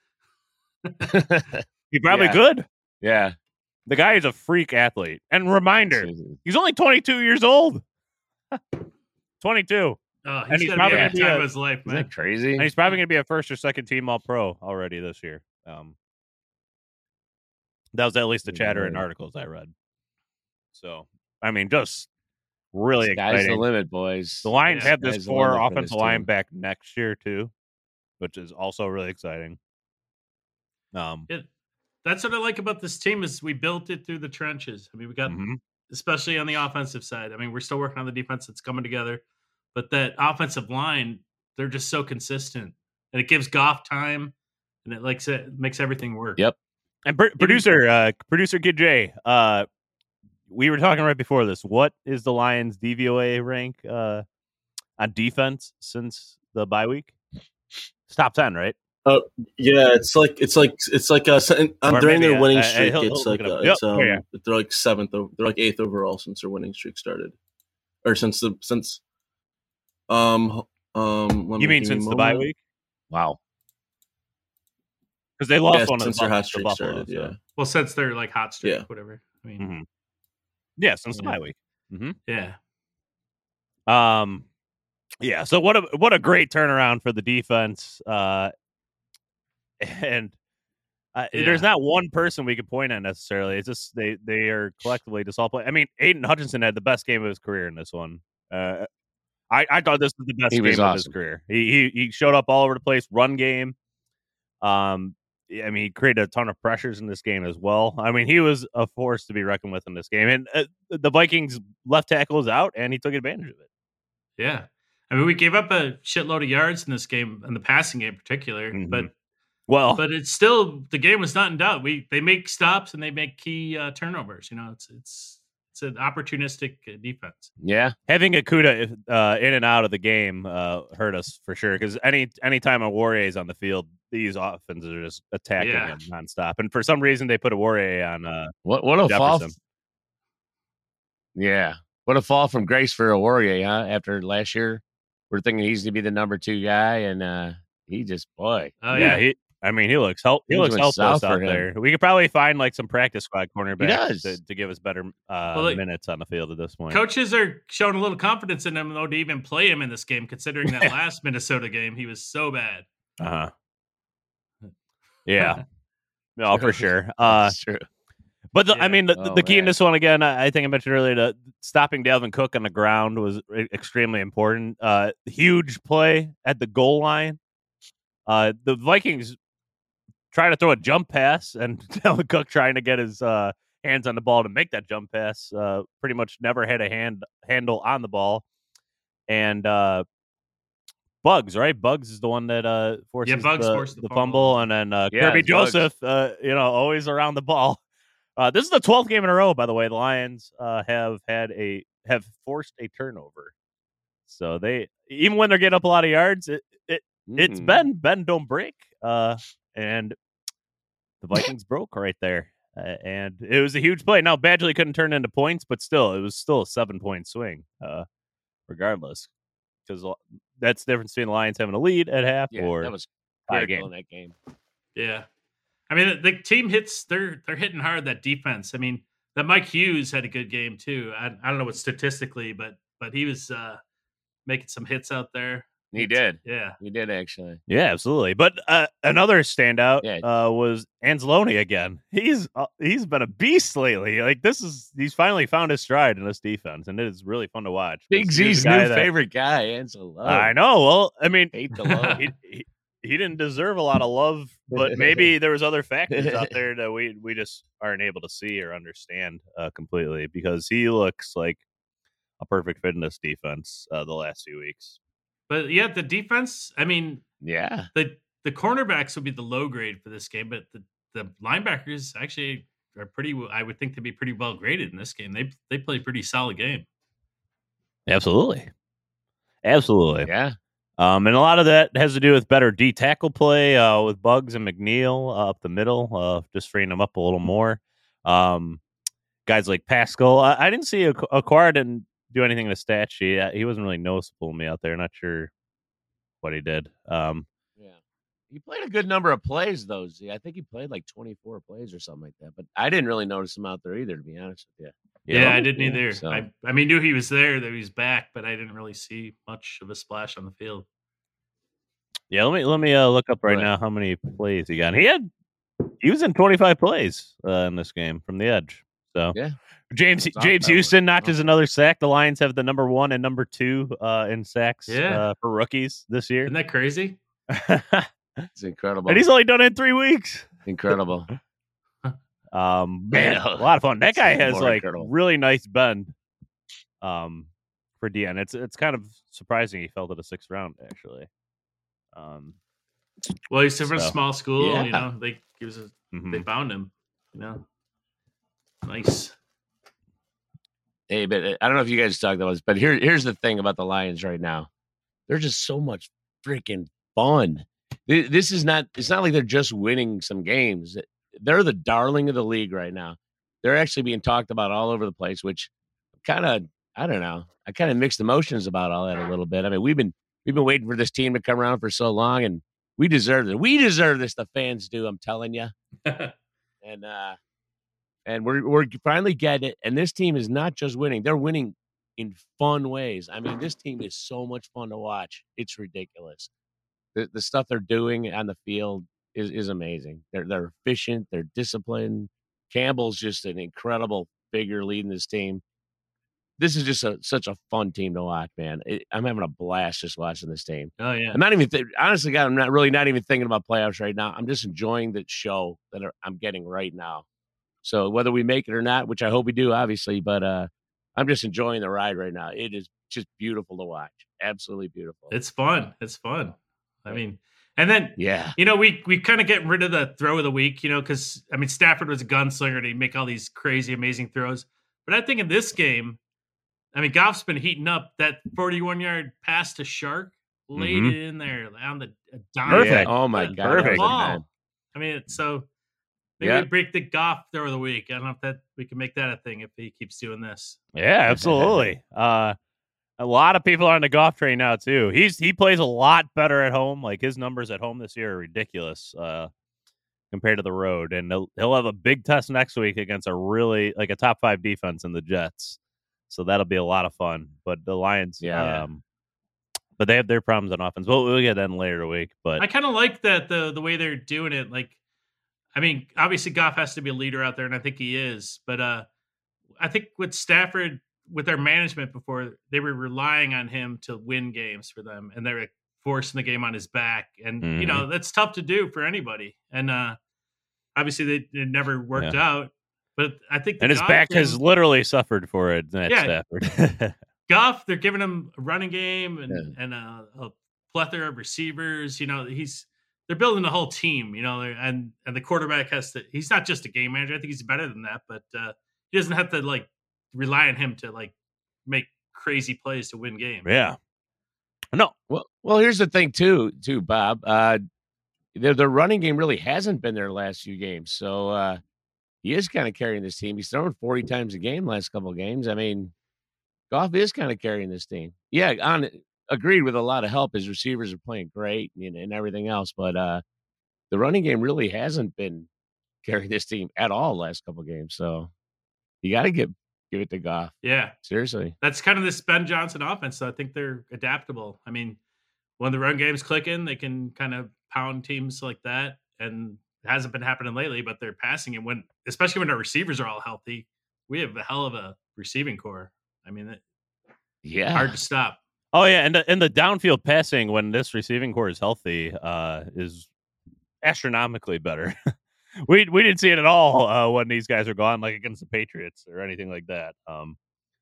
S4: But, uh,
S3: He probably
S6: Yeah.
S3: could.
S6: Yeah.
S3: The guy is a freak athlete. And reminder, he's only twenty-two years old. twenty-two.
S4: oh,
S3: And
S4: he's,
S3: he's
S4: gonna
S3: probably
S4: be
S3: gonna
S4: at the
S3: be
S4: time
S3: a-
S4: of his life,
S6: Isn't
S4: man.
S6: that crazy?
S3: And he's probably going to be a first or second team All Pro already this year. Um, that was at least the chatter in
S6: Right.
S3: articles I read. So, I mean, just really
S6: Sky's the
S3: exciting.
S6: limit, boys.
S3: The Lions
S4: Yeah.
S3: have this
S6: Sky's the
S3: four
S6: limit for
S3: offensive
S6: this
S3: line
S6: team.
S3: back next year too, which is also really exciting. Um,
S4: It- that's what I like about this team is we built it through the trenches. I mean, we got
S3: Mm-hmm.
S4: especially on the offensive side. I mean, we're still working on the defense; it's coming together. But that offensive line, they're just so consistent, and it gives Goff time, and it likes it makes everything work.
S6: Yep.
S3: And pr- producer, uh, producer Kid J, uh, we were talking right before this. What is the Lions' D V O A rank uh, on defense since the bye week? It's top ten, right?
S7: Oh yeah, it's like it's like it's like uh, um,
S3: Or
S7: during
S3: maybe,
S7: their
S3: uh,
S7: winning
S3: uh,
S7: streak.
S3: he'll-
S7: it's
S3: he'll
S7: like
S3: look it
S7: uh,
S3: up. Yep.
S7: it's um,
S3: Oh, yeah.
S7: they're like seventh. o- They're like eighth overall since their winning streak started, or since the since um um. let
S3: You
S7: me-
S3: mean
S7: give me a
S3: since the bye
S7: moment.
S3: week?
S6: Wow.
S3: Because they lost
S7: Yeah,
S3: one of
S7: since
S3: the,
S7: their
S3: Buff-
S7: hot
S3: the
S7: streak
S3: Buffalo.
S7: started.
S3: so-
S7: Yeah,
S4: Well, since they're like hot streak,
S7: Yeah.
S4: whatever. I mean,
S3: Mhm. Yeah, since the
S6: Yeah.
S3: bye week. Mm-hmm.
S4: yeah.
S3: Um, yeah. So what a what a great turnaround for the defense. Uh, and uh,
S4: Yeah.
S3: there's not one person we could point at necessarily. It's just they they are collectively just all play. I mean, Aiden Hutchinson had the best game of his career in this one. Uh, I I thought this was the best
S6: He
S3: game
S6: was
S3: of his
S6: awesome.
S3: career. He, he he showed up all over the place. Run game. Um, I mean, he created a ton of pressures in this game as well. I mean, he was a force to be reckoned with in this game. And uh, the Vikings left tackle is out, and he took advantage of it.
S4: Yeah. I mean, we gave up a shitload of yards in this game, in the passing game in particular,
S3: Mhm.
S4: but
S3: Well,
S4: but it's still the game was not in doubt. We they make stops and they make key uh, turnovers. You know, it's it's it's an opportunistic uh, defense.
S6: Yeah.
S3: having Akuda uh, in and out of the game uh, hurt us for sure. Because any anytime a Warrior is on the field, these offenses are just attacking
S4: Yeah.
S3: him nonstop. And for some reason, they put a Warrior on uh,
S6: What what a fall.
S3: Jefferson.
S6: Yeah. What a fall from grace for a Warrior, huh? After last year, we're thinking he's gonna be the number two guy, and uh he just boy.
S4: Oh
S3: yeah,
S4: yeah,
S3: he. I mean, he looks help. He
S6: Things
S3: looks
S6: went
S3: helpless
S6: south for
S3: out
S6: him.
S3: there. We could probably find like some practice squad cornerbacks
S6: does.
S3: to, to give us better uh,
S4: Well, like,
S3: minutes on the field at this point.
S4: coaches are showing a little confidence in him though to even play him in this game, considering that last Minnesota game he was so bad.
S3: Uh huh. Yeah. No, for sure. Uh,
S6: That's true.
S3: But the,
S4: Yeah.
S3: I mean, the,
S6: Oh,
S3: the key in
S6: man.
S3: this one again, I I think I mentioned earlier, that stopping Dalvin Cook on the ground was e- extremely important. Uh, huge play at the goal line. Uh, the Vikings trying to throw a jump pass, and Dalvin Cook trying to get his uh, hands on the ball to make that jump pass. Uh, pretty much never had a hand handle on the ball, and uh, Bugs, right? Bugs is the one that uh, forces
S4: Bugs
S3: the,
S4: forced the
S3: the
S4: fumble.
S3: fumble, and then uh,
S6: Yeah,
S3: Kirby
S6: it's Bugs.
S3: Joseph, uh, you know, always around the ball. Uh, this is the twelfth game in a row, by the way. The Lions uh, have had a have forced a turnover, so they even when they're getting up a lot of yards, it, it it's
S6: Mm.
S3: bend bend don't break, uh, and the Vikings broke right there, uh, and it was a huge play. Now Badgley couldn't turn into points, but still, it was still a seven point swing, uh, regardless, because that's the difference between the Lions having a lead at half
S6: Yeah,
S3: or
S6: that was
S3: tie
S6: critical
S3: game.
S6: in that game.
S4: Yeah. I mean, the, the team hits, they're they're hitting hard, that defense. I mean, that Mike Hughes had a good game too. I, I don't know what statistically, but but he was uh, making some hits out there.
S6: He did.
S4: Yeah.
S6: He did actually.
S3: Yeah, absolutely. But uh, another standout
S6: Yeah.
S3: uh, was Anzalone again. He's uh, he's been a beast lately. Like this is he's finally found his stride in this defense, and it is really fun to watch. 'cause
S6: Big
S3: he was
S6: Z's
S3: a guy
S6: new
S3: that-
S6: favorite guy, Ansel.
S3: I know. Well, I mean,
S6: Hate the love.
S3: he, he he didn't deserve a lot of love, but maybe there was other factors out there that we we just aren't able to see or understand uh, completely, because he looks like a perfect fit in this defense uh, the last few weeks.
S4: But yeah, the defense, I mean,
S6: Yeah.
S4: the the cornerbacks would be the low grade for this game, but the, the linebackers actually are pretty, I would think, to be pretty well graded in this game. They they play a pretty solid game.
S3: Absolutely, absolutely.
S6: Yeah.
S3: Um, and a lot of that has to do with better D tackle play uh, with Bugs and McNeil uh, up the middle, uh, just freeing them up a little more. Um, guys like Pascal, I, I didn't see Aquara didn't do anything in the stat sheet. Uh, He wasn't really noticeable to me out there. Not sure what he did. Um,
S6: Yeah. He played a good number of plays, though. Z. I think he played like twenty-four plays or something like that. But I didn't really notice him out there either, to be honest with you.
S3: you
S4: Yeah,
S3: know?
S4: I didn't
S6: Yeah,
S4: either.
S6: so-
S4: I, I mean, knew he was there, that he was back, but I didn't really see much of a splash on the field.
S3: Yeah, let me let me uh, look up right
S6: Right.
S3: now how many plays he got. He had he was in twenty-five plays uh, in this game from the edge. So
S6: Yeah.
S3: James
S6: That's
S3: James
S6: awesome.
S3: Houston notches
S6: Awesome.
S3: another sack. The Lions have the number one and number two uh, in sacks
S4: Yeah.
S3: uh, for rookies this year.
S4: Isn't that crazy?
S6: It's incredible.
S3: And he's only done it in three weeks.
S6: Incredible.
S3: Um, man,
S6: Yeah.
S3: a lot of fun. That guy has
S6: Lord
S3: like
S6: Girdle.
S3: really nice bend. Um, for D N, it's it's kind of surprising he fell to the sixth round actually. Um,
S4: Well, he's from a
S3: So,
S4: small school.
S6: yeah.
S4: You know, they he was a,
S3: mhm.
S4: they found him. You know, nice.
S6: Hey, but uh, I don't know if you guys talked about this, but here, here's the thing about the Lions right now. They're just so much freaking fun. Th- This is not, it's not like they're just winning some games. They're the darling of the league right now. They're actually being talked about all over the place, which kind of, I don't know. I kind of mixed emotions about all that a little bit. I mean, we've been, we've been waiting for this team to come around for so long, and we deserve it. We deserve this. The fans do. I'm telling you. And, uh, and we're we're finally getting it. And this team is not just winning; they're winning in fun ways. I mean, this team is so much fun to watch. It's ridiculous. The the stuff they're doing on the field is is amazing. They're they're efficient. They're disciplined. Campbell's just an incredible figure leading this team. This is just a, such a fun team to watch, man. It, I'm having a blast just watching this team.
S4: Oh yeah.
S6: I'm not even th- honestly, God, I'm not really not even thinking about playoffs right now. I'm just enjoying the show that I'm getting right now. So whether we make it or not, which I hope we do, obviously, but uh, I'm just enjoying the ride right now. It is just beautiful to watch. Absolutely beautiful.
S4: It's fun. It's fun. I mean, and then
S6: yeah,
S4: you know, we we kind of get rid of the throw of the week, you know, because I mean, Stafford was a gunslinger and he'd make all these crazy, amazing throws. But I think in this game, I mean, Goff's been heating up. That forty-one yard pass to Shark, laid
S3: Mhm.
S4: it in there on the a dime.
S3: Perfect.
S6: Oh my
S4: Good
S6: God,
S3: Perfect.
S6: that was a
S4: ball.
S6: dime.
S4: I mean, it's so maybe
S6: Yeah.
S4: we break the Goff throw of the week. I don't know if that we can make that a thing if he keeps doing this.
S3: Yeah, absolutely. uh, a lot of people are on the golf train now too. He's he plays a lot better at home. Like his numbers at home this year are ridiculous uh, compared to the road, and he'll, he'll have a big test next week against a really like a top five defense in the Jets. So that'll be a lot of fun. But the Lions,
S6: Yeah.
S3: um, but they have their problems on offense. We'll, we'll get that in later week. But
S4: I kind of like that the the way they're doing it. Like, I mean, obviously Goff has to be a leader out there, and I think he is. But uh, I think with Stafford, with their management before, they were relying on him to win games for them, and they were forcing the game on his back. And
S3: Mhm.
S4: you know that's tough to do for anybody. And uh, obviously, they, it never worked out. But I think the
S3: and his
S4: Goff
S3: back
S4: thing-
S3: has literally suffered for it at
S4: Yeah.
S3: Stafford.
S4: Goff, they're giving him a running game and
S6: Yeah.
S4: and a, a plethora of receivers. You know, he's they're building a whole team. You know, and and the quarterback has to. He's not just a game manager. I think he's better than that, but uh, he doesn't have to like rely on him to like make crazy plays to win games.
S3: yeah. No.
S6: Well, well, here's the thing too, too, Bob. Uh, the the running game really hasn't been their last few games, so uh, he is kind of carrying this team. He's thrown forty times a game last couple of games. I mean, Goff is kind of carrying this team. Yeah, on agreed with a lot of help. His receivers are playing great and, and everything else, but uh, the running game really hasn't been carrying this team at all last couple of games. So you got to give give it to Goff.
S4: Yeah,
S6: Seriously.
S4: that's kind of this Ben Johnson offense. So I think they're adaptable. I mean, when the run game's clicking, they can kind of pound teams like that, and it hasn't been happening lately. But they're passing it when, especially when our receivers are all healthy. We have a hell of a receiving core. I mean, it,
S6: Yeah.
S4: hard to stop.
S3: Oh yeah, and the, and the downfield passing when this receiving core is healthy uh, is astronomically better. we we didn't see it at all uh, when these guys are gone, like against the Patriots or anything like that. Um,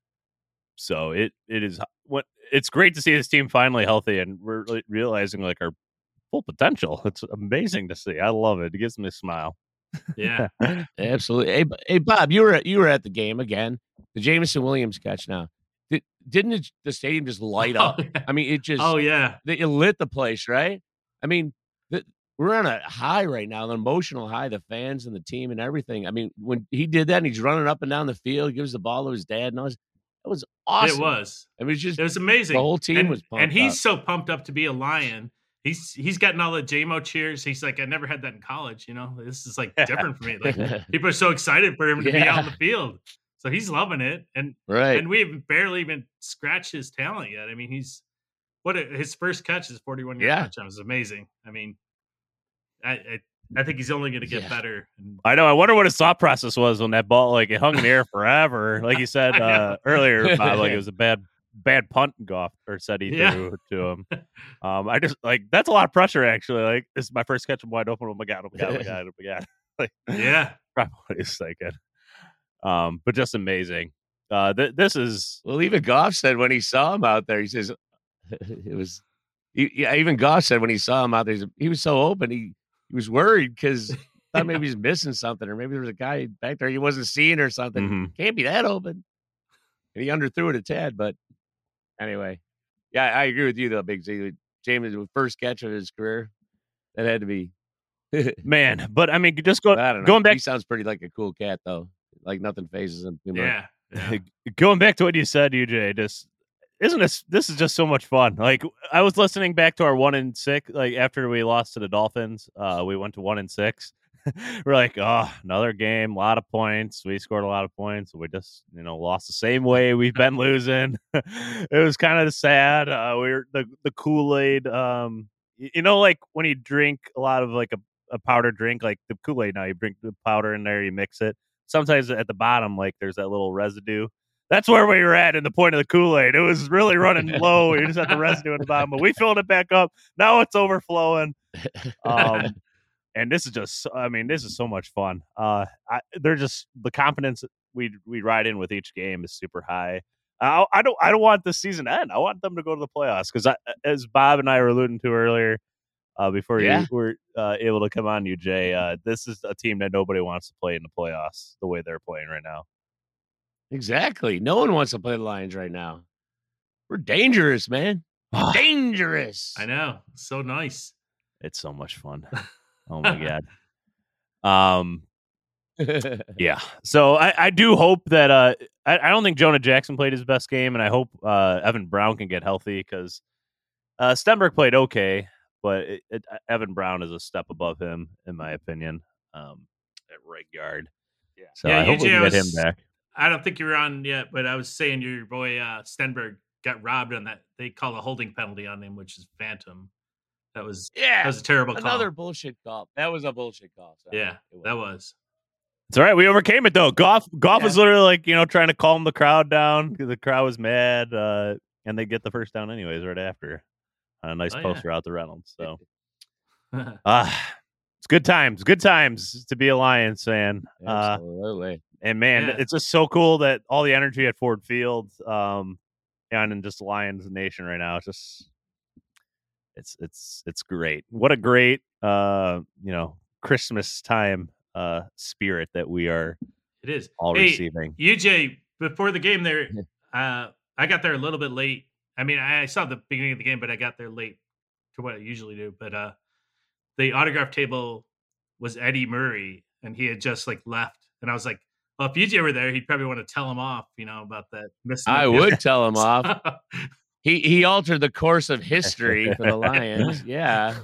S3: so it it is what it's great to see this team finally healthy, and we're really realizing like our full potential. It's amazing to see. I love it. It gives me a smile.
S4: Yeah.
S6: Absolutely. Hey, B- hey, Bob, you were at, you were at the game again. The Jameson Williams catch. Now, Did, didn't it, the stadium just light up?
S4: Oh, yeah.
S6: I mean, it just
S4: Oh, yeah.
S6: it, it lit the place, right? I mean, the, we're on a high right now, an emotional high. The fans and the team and everything. I mean, when he did that, and he's running up and down the field, gives the ball to his dad, and all this, that was awesome.
S4: It was.
S6: I mean, it's just
S4: It was amazing.
S6: the whole team
S4: and,
S6: was pumped
S4: and he's
S6: up.
S4: so pumped up to be a Lion. He's he's gotten all the J M O cheers. He's like, I never had that in college. You know, this is like different for me. Like people are so excited for him to be out in the field. So he's loving it, and
S6: right.
S4: and we have barely even scratched his talent yet. I mean, he's what a, his first catch is forty-one yard
S6: Yeah.
S4: touchdown. It was amazing. I mean, I I, I think he's only going to get
S6: Yeah.
S4: better. And
S3: I know. I wonder what his thought process was when that ball like it hung in the air forever. Like you said
S4: I know.
S3: uh, earlier, Bob, like it was a bad bad punt Goff or said he
S4: Yeah.
S3: threw to him. Um, I just like that's a lot of pressure actually. Like this is my first catch. I'm wide open. Oh my god! Oh my god! Oh my god! Oh my god! like,
S4: Yeah.
S3: probably what he's thinking. Um, but just amazing. Uh, th- this is
S6: Well, even Goff said when he saw him out there, he says it was. He, yeah, even Goff said when he saw him out there, he was so open. He he was worried because thought maybe he's missing something, or maybe there was a guy back there he wasn't seeing or something.
S3: Mhm.
S6: Can't be that open. And he underthrew it a tad, but anyway, yeah, I agree with you though, Big Z. James' first catch of his career, that had to be.
S3: man. But I mean, just go,
S6: I don't know.
S3: going back
S6: He sounds pretty like a cool cat though. Like nothing phases him too much.
S4: Yeah. yeah.
S3: going back to what you said, U J, just isn't this this is just so much fun. Like I was listening back to our one and six, like after we lost to the Dolphins, uh, we went to one and six. We're like, oh, another game, a lot of points. We scored a lot of points. We just, you know, lost the same way we've been losing. It was kind of sad. Uh, we were the the Kool-Aid. Um, y- you know, like when you drink a lot of like a, a powder drink, like the Kool-Aid. Now you drink the powder in there, you mix it. Sometimes at the bottom, like there's that little residue. That's where we were at in the point of the Kool-Aid. It was really running low. We just had the residue at the bottom, but we filled it back up. Now it's overflowing. Um, and this is just, I mean, this is so much fun. Uh, I, they're just the confidence we we ride in with each game is super high. I, I don't I don't want this season to end. I want them to go to the playoffs because, as Bob and I were alluding to earlier, uh, before
S6: Yeah.
S3: you were uh, able to come on, U J, uh, this is a team that nobody wants to play in the playoffs the way they're playing right now.
S6: Exactly. No one wants to play the Lions right now. We're dangerous, man. Dangerous.
S4: I know. So nice.
S3: It's so much fun. Oh my god. Um. Yeah. So I, I do hope that uh I, I don't think Jonah Jackson played his best game, and I hope uh Evan Brown can get healthy because uh Stenberg played okay, but it, it, Evan Brown is a step above him in my opinion. Um, at right guard. Yeah. So
S4: Yeah,
S3: I hope we
S4: U J,
S3: can
S4: I
S3: get him
S4: was-
S3: back.
S4: I don't think you were on yet, but I was saying your boy uh, Stenberg got robbed on that. They call a holding penalty on him, which is phantom. That was
S6: yeah.
S4: that was a terrible call.
S6: Another bullshit call. That was a bullshit call. Sorry.
S4: yeah,
S6: It was.
S4: that was.
S3: It's all right. We overcame it though. Goff Goff
S6: Yeah.
S3: was literally like, you know, trying to calm the crowd down because the crowd was mad, uh, and they get the first down anyways right after. A nice
S4: Oh, yeah.
S3: poster out to Reynolds. So ah, it's good times. Good times to be a Lions fan. Uh,
S6: Absolutely.
S3: and man,
S4: Yeah.
S3: it's just so cool that all the energy at Ford Field, um, and in just Lions Nation right now. It's just it's it's it's great. What a great uh, you know, Christmas time uh spirit that we are
S4: It is.
S3: all
S4: Hey,
S3: receiving.
S4: U J, before the game there, uh, I got there a little bit late. I mean, I saw the beginning of the game, but I got there late to what I usually do. But uh, the autograph table was Eddie Murray, and he had just like left. And I was like, well, if U J were there, he'd probably want to tell him off, you know, about that. missing
S6: I
S4: the-
S6: would tell him off. He he altered the course of history for the Lions. Yeah.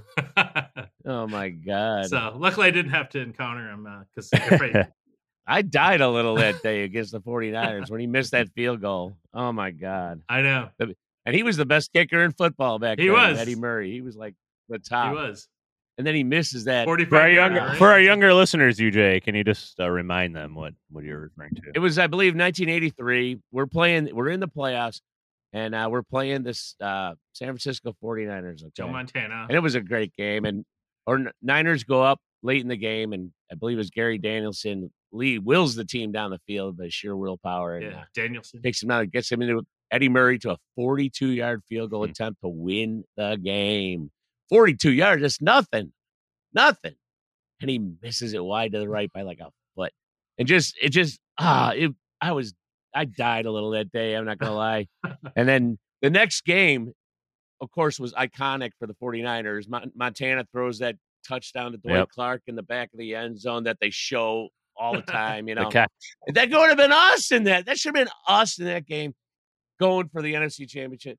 S6: Oh my God.
S4: So luckily, I didn't have to encounter him because uh,
S6: I died a little that day against the 49ers when he missed that field goal. Oh my God.
S4: I know
S6: And he was the best kicker in football back
S4: He
S6: then.
S4: was.
S6: Eddie Murray. He was like the
S4: he
S6: top.
S4: was
S6: And then he misses that.
S4: forty-five.
S3: For our younger
S4: yards, right?
S3: for our younger listeners, U J, can you just uh, remind them what what you're referring to?
S6: It was, I believe, nineteen eighty-three. We're playing, we're in the playoffs, and uh, we're playing this uh, San Francisco 49ers. Okay?
S4: Joe Montana.
S6: And it was a great game. And our Niners go up late in the game, and I believe it was Gary Danielson lead wills the team down the field by sheer willpower. And,
S4: Yeah,
S6: uh,
S4: Danielson.
S6: takes him out, gets him into Eddie Murray to a forty-two yard field goal
S3: Hmm.
S6: attempt to win the game. forty-two yards, that's nothing, nothing. And he misses it wide to the right by like a foot. And just, it just, ah, it, I was, I died a little that day. I'm not going to lie. And then the next game, of course, was iconic for the 49ers. Mon- Montana throws that touchdown to Dwight
S3: Yep.
S6: Clark in the back of the end zone that they show all the time, you know.
S3: The catch.
S6: That would have been us in that. That should have been us in that game going for the N F C Championship.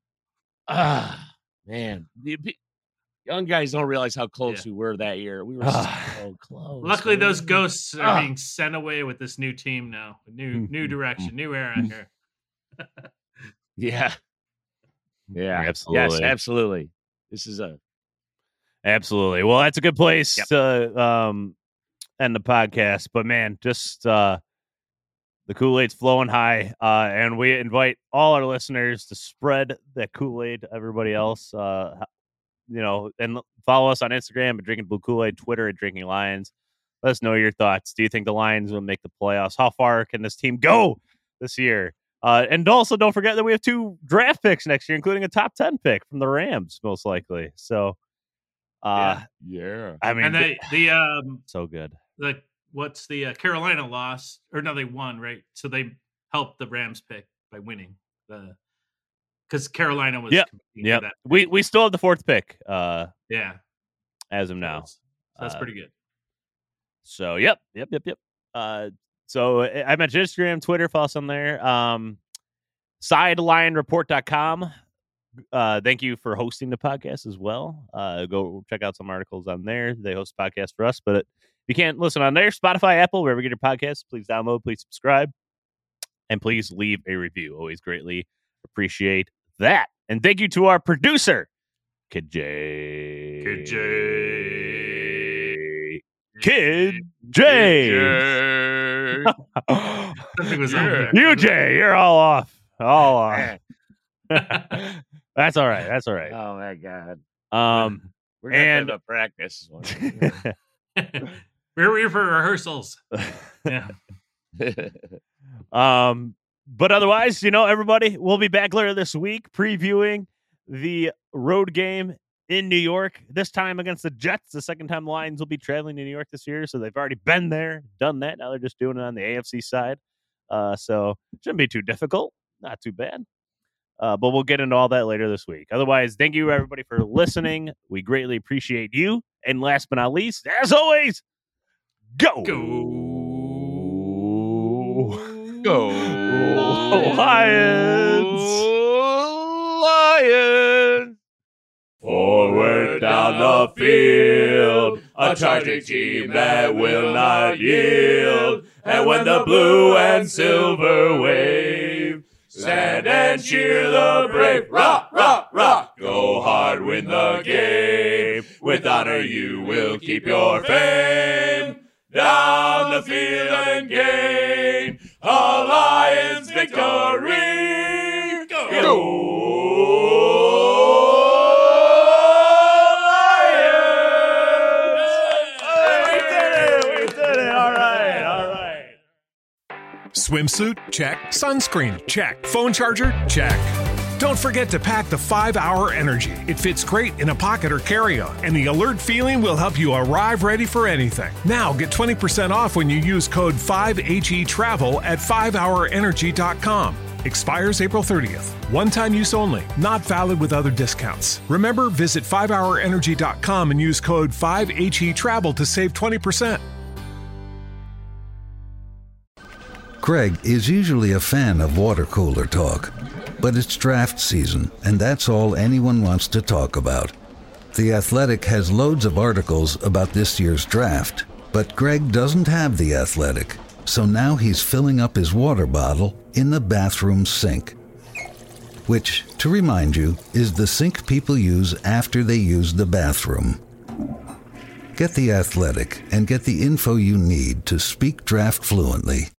S6: Ah, man. The, the young guys don't realize how close
S4: Yeah.
S6: we were that year. We were
S3: Ah.
S6: so close.
S4: Luckily, those
S6: man.
S4: ghosts are
S6: Ah.
S4: being sent away with this new team now. New new direction, new era here.
S6: Yeah. Yeah.
S3: Absolutely.
S6: Yes, absolutely. This is a
S3: Absolutely. Well, that's a good place
S6: Yep.
S3: to um, end the podcast. But man, just uh, the Kool-Aid's flowing high, uh, and we invite all our listeners to spread that Kool-Aid to everybody else. Uh, you know, and follow us on Instagram at Drinking Blue Kool-Aid, Twitter at Drinking Lions. Let us know your thoughts. Do you think the Lions will make the playoffs? How far can this team go this year? Uh, and also, don't forget that we have two draft picks next year, including a top ten pick from the Rams, most likely. So, uh,
S6: yeah. yeah.
S3: I mean,
S4: and they, the um,
S3: so good.
S4: The what's the uh, Carolina lost or no, they won, right? So they helped the Rams pick by winning the because Carolina was
S3: yeah,
S4: yeah. That
S3: we we still have the fourth pick. Uh,
S4: yeah,
S3: as of now,
S4: so that's
S3: uh,
S4: pretty good.
S3: So, yep, yep, yep, yep. Uh, so I mentioned Instagram, Twitter, follow us on there. Um, sideline report dot com. Uh, thank you for hosting the podcast as well. Uh, go check out some articles on there. They host a podcast for us, but if you can't listen on there, Spotify, Apple, wherever you get your podcasts, please download, please subscribe, and please leave a review. Always greatly appreciate that. And thank you to our producer, Kid J.
S4: Kid J.
S3: Kid J.
S4: Something was on there.
S3: You, Jay, you're all off. All off. That's all right. That's all right.
S6: Oh my God.
S3: Um,
S6: We're gonna
S3: and
S6: have a practice.
S4: We're here for rehearsals. Yeah.
S3: um, but otherwise, you know, everybody, we'll be back later this week previewing the road game in New York, this time against the Jets. The second time the Lions will be traveling to New York this year. So they've already been there, done that. Now they're just doing it on the A F C side. Uh, so shouldn't be too difficult. Not too bad. Uh, but we'll get into all that later this week. Otherwise, thank you, everybody, for listening. We greatly appreciate you. And last but not least, as always, go.
S4: Go.
S6: Go.
S3: Lions.
S6: Lions.
S3: Forward down the field, a charging team that will not yield. And when the blue and silver wave, stand and cheer the brave. Rock, rock, rock. Go hard, win the game. With honor you will keep your fame. Down the field and gain a Lions victory. Go. Go.
S2: Swimsuit? Check. Sunscreen? Check. Phone charger? Check. Don't forget to pack the five hour Energy. It fits great in a pocket or carry-on, and the alert feeling will help you arrive ready for anything. Now get twenty percent off when you use code five H E travel at five hour energy dot com. Expires April thirtieth. One-time use only. Not valid with other discounts. Remember, visit five hour energy dot com and use code five H E travel to save twenty percent.
S8: Craig is usually a fan of water cooler talk, but it's draft season, and that's all anyone wants to talk about. The Athletic has loads of articles about this year's draft, but Greg doesn't have The Athletic, so now he's filling up his water bottle in the bathroom sink. Which, to remind you, is the sink people use after they use the bathroom. Get The Athletic and get the info you need to speak draft fluently.